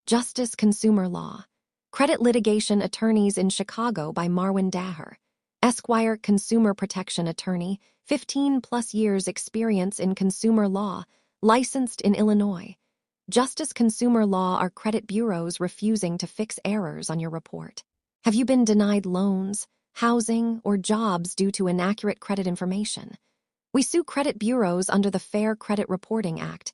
Justice Consumer Law. Credit Litigation Attorneys in Chicago by Marwan Daher. Esquire Consumer Protection Attorney, 15+ years experience in consumer law, licensed in Illinois. Justice Consumer Law are credit bureaus refusing to fix errors on your report. Have you been denied loans, housing, or jobs due to inaccurate credit information? We sue credit bureaus under the Fair Credit Reporting Act,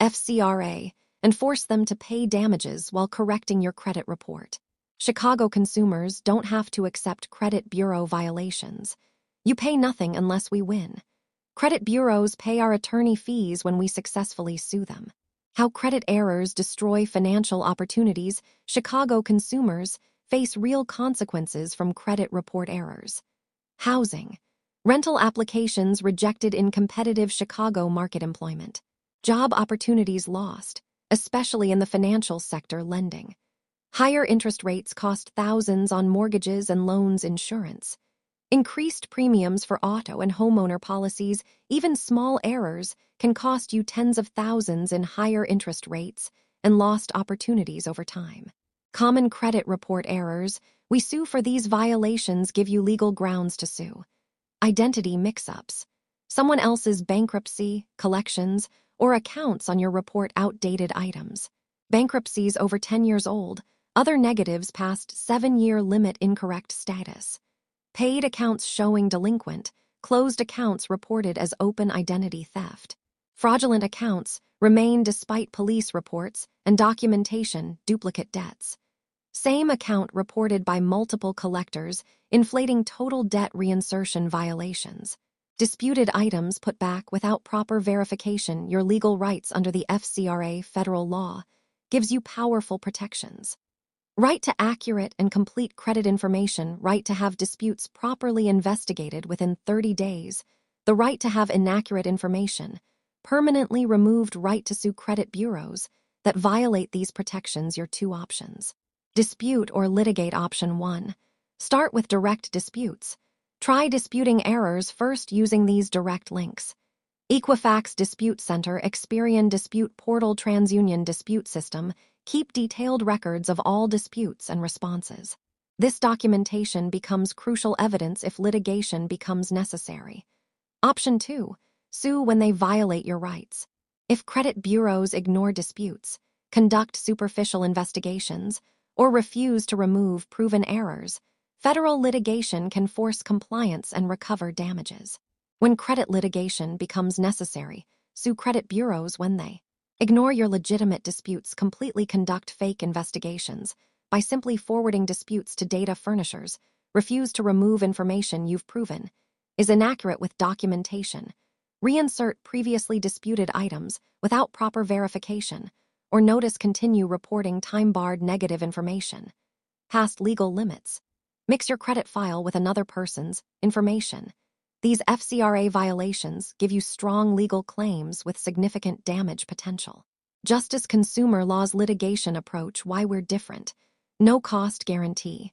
FCRA, and force them to pay damages while correcting your credit report. Chicago consumers don't have to accept credit bureau violations. You pay nothing unless we win. Credit bureaus pay our attorney fees when we successfully sue them. How credit errors destroy financial opportunities. Chicago consumers face real consequences from credit report errors. Housing. Rental applications rejected in competitive Chicago market employment. Job opportunities lost, especially in the financial sector lending. Higher interest rates cost thousands on mortgages and loans insurance. Increased premiums for auto and homeowner policies. Even small errors can cost you tens of thousands in higher interest rates and lost opportunities over time. Common credit report errors. We sue for these violations. Give you legal grounds to sue. Identity mix-ups. Someone else's bankruptcy, collections, or accounts on your report. Outdated items. Bankruptcies over 10 years old. Other negatives past 7-year limit. Incorrect status. Paid accounts showing delinquent. Closed accounts reported as open. Identity theft. Fraudulent accounts remain despite police reports and documentation. Duplicate debts. Same account reported by multiple collectors, inflating total debt. Reinsertion violations. Disputed items put back without proper verification. Your legal rights under the FCRA federal law gives you powerful protections. Right to accurate and complete credit information. Right to have disputes properly investigated within 30 days. The right to have inaccurate information permanently removed. Right to sue credit bureaus that violate these protections. Your two options. Dispute or litigate. Option 1. Start with direct disputes. Try disputing errors first using these direct links. Equifax Dispute Center, Experian Dispute Portal, TransUnion Dispute System. Keep detailed records of all disputes and responses. This documentation becomes crucial evidence if litigation becomes necessary. Option 2. Sue when they violate your rights. If credit bureaus ignore disputes, conduct superficial investigations, or refuse to remove proven errors, federal litigation can force compliance and recover damages. When credit litigation becomes necessary, sue credit bureaus when they ignore your legitimate disputes, completely conduct fake investigations by simply forwarding disputes to data furnishers, refuse to remove information you've proven is inaccurate with documentation, reinsert previously disputed items without proper verification, or notice continue reporting time-barred negative information. Past legal limits. Mix your credit file with another person's information. These FCRA violations give you strong legal claims with significant damage potential. Justice Consumer Law's litigation approach. Why we're different. No cost guarantee.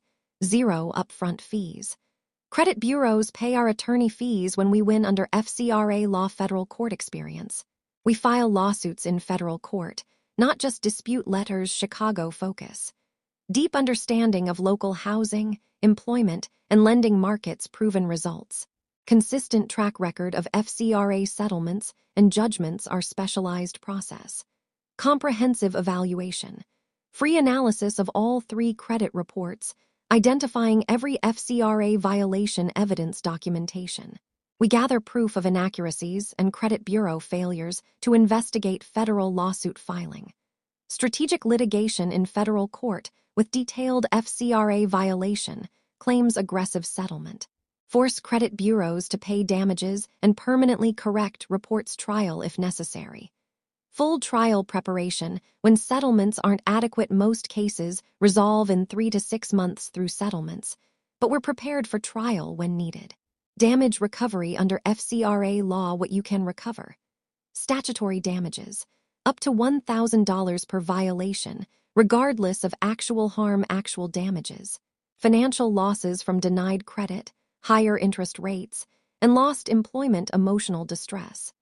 0 upfront fees. Credit bureaus pay our attorney fees when we win under FCRA law. Federal court experience. We file lawsuits in federal court, not just dispute letters. Chicago focus. Deep understanding of local housing, employment, and lending markets. Proven results. Consistent track record of FCRA settlements and judgments. Our specialized process. Comprehensive evaluation. Free analysis of all 3 credit reports, identifying every FCRA violation. Evidence documentation. We gather proof of inaccuracies and credit bureau failures to investigate federal lawsuit filing. Strategic litigation in federal court with detailed FCRA violation claims. Aggressive settlement. Force credit bureaus to pay damages and permanently correct reports. Trial if necessary. Full trial preparation. When settlements aren't adequate, most cases resolve in 3 to 6 months through settlements, but we're prepared for trial when needed. Damage recovery under FCRA law. What you can recover. Statutory damages. Up to $1,000 per violation, regardless of actual harm. Actual damages. Financial losses from denied credit, higher interest rates, and lost employment. Emotional distress.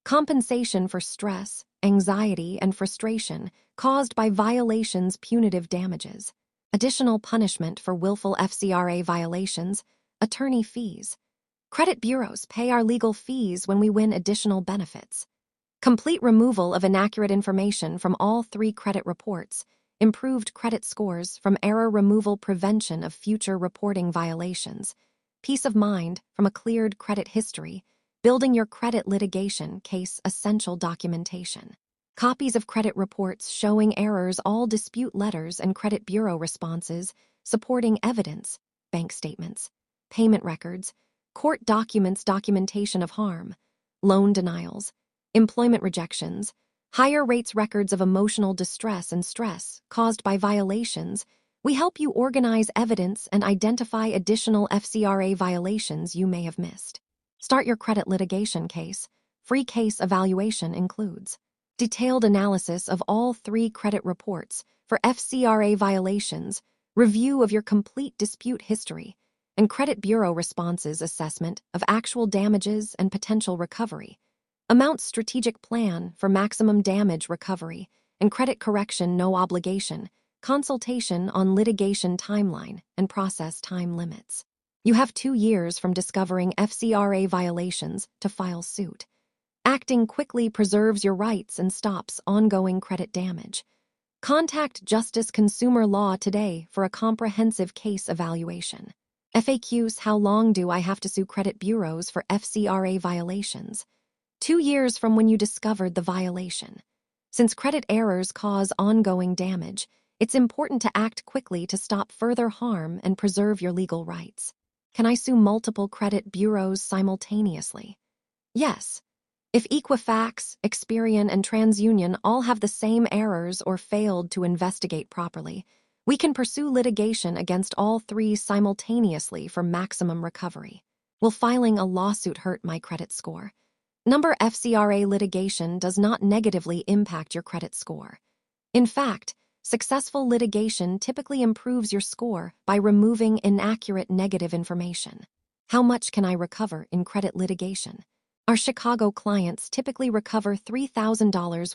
compensation for stress, anxiety, and frustration caused by violations, punitive damages, additional punishment for willful FCRA violations, attorney fees. Credit bureaus pay our legal fees when we win additional benefits. Complete removal of inaccurate information from all 3 credit reports, improved credit scores from error removal, prevention of future reporting violations, peace of mind from a cleared credit history, building your credit litigation case essential documentation. Copies of credit reports showing errors, all dispute letters and credit bureau responses, supporting evidence, bank statements, payment records, court documents, documentation of harm, loan denials, employment rejections, higher rates, records of emotional distress and stress caused by violations. We help you organize evidence and identify additional FCRA violations you may have missed. Start your credit litigation case. Free case evaluation includes detailed analysis of all 3 credit reports for FCRA violations, review of your complete dispute history, and credit bureau responses, assessment of actual damages and potential recovery, amount, strategic plan for maximum damage recovery, and credit correction, no obligation, consultation on litigation timeline and process time limits. You have 2 years from discovering FCRA violations to file suit. Acting quickly preserves your rights and stops ongoing credit damage. Contact Justice Consumer Law today for a comprehensive case evaluation. FAQs: how long do I have to sue credit bureaus for FCRA violations? 2 years from when you discovered the violation. Since credit errors cause ongoing damage, it's important to act quickly to stop further harm and preserve your legal rights. Can I sue multiple credit bureaus simultaneously? Yes. If Equifax, Experian, and TransUnion all have the same errors or failed to investigate properly, we can pursue litigation against all 3 simultaneously for maximum recovery. Will filing a lawsuit hurt my credit score? Number FCRA litigation does not negatively impact your credit score. In fact, successful litigation typically improves your score by removing inaccurate negative information. How much can I recover in credit litigation? Our Chicago clients typically recover $3,000,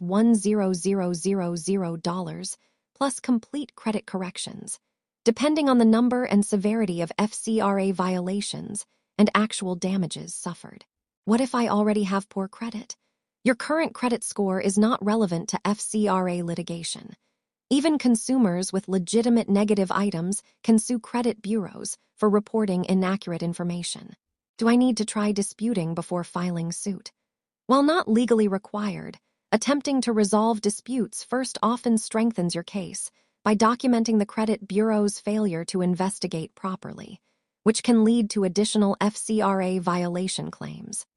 $1,000 plus complete credit corrections, depending on the number and severity of FCRA violations and actual damages suffered. What if I already have poor credit? Your current credit score is not relevant to FCRA litigation. Even consumers with legitimate negative items can sue credit bureaus for reporting inaccurate information. Do I need to try disputing before filing suit? While not legally required, attempting to resolve disputes first often strengthens your case by documenting the credit bureau's failure to investigate properly, which can lead to additional FCRA violation claims.